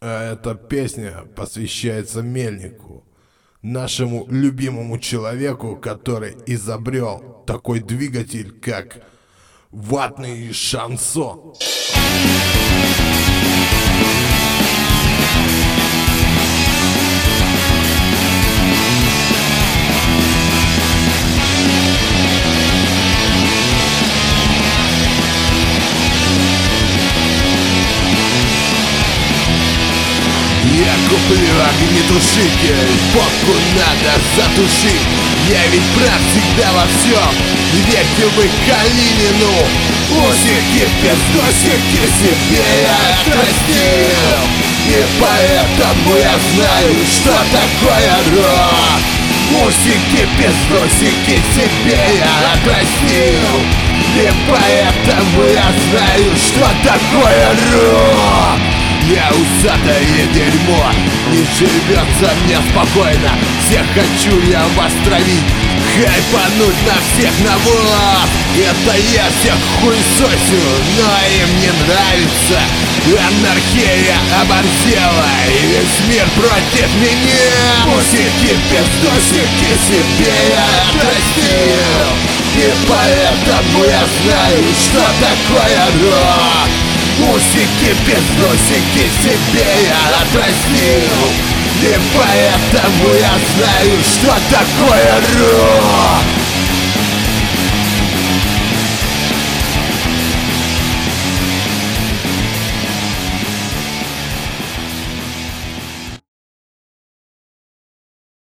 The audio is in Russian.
А эта песня посвящается Мельнику, нашему любимому человеку, который изобрел такой двигатель, как ватный шансон. Я куплю огнетушитель, попку надо затушить. Я ведь прав всегда во всем, верьте вы Калинину. Усики, пиздосики себе я отрастил, и поэтому я знаю, что такое рок. Усики, пиздосики себе я отрастил, и поэтому я знаю, что такое рок. Я усатое дерьмо, не живется мне спокойно. Всех хочу я вас травить, хайпануть на всех на вас. Это я всех хуесосю, но им не нравится. Анархия оборзела, и весь мир против меня. Пусики, пиздосики себе я отрастил, и поэтому я знаю, что такое рок. Усики, пиздосики себе я отрастил, и поэтому я знаю, что такое рок.